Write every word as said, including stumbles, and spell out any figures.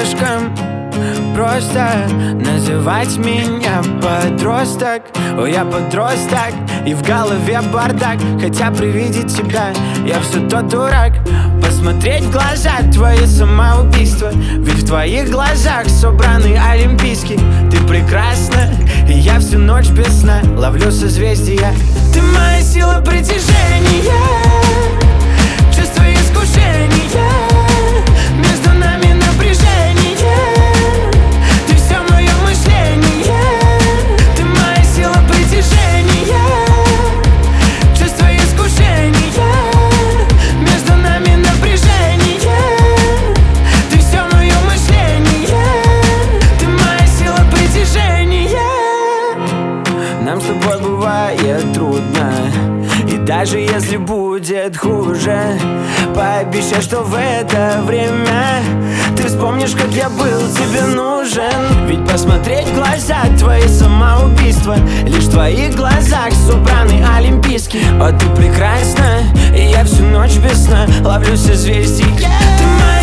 слишком просто называть меня подросток. О, я подросток, и в голове бардак. Хотя при виде тебя я все тот дурак. Посмотреть в глаза твои самоубийства, ведь в твоих глазах собраны олимпийский. Ты прекрасна, и я всю ночь без сна ловлю созвездия. Ты моя сила притяжения, чувство искушения, между нами напряжение. Ты все мое мышление. Ты моя сила притяжения, чувство искушения, между нами напряжение. Ты все мое мышление. Ты моя сила притяжения. Нам с тобой бывает трудно, и даже если будет хуже, пообещай, что в это время ты вспомнишь, как я был тебе нужен. Ведь посмотреть в глаза твои самоубийства, лишь в твоих глазах собраны олимпийские. О, ты прекрасна, и я всю ночь без сна ловлю созвездия. Ты моя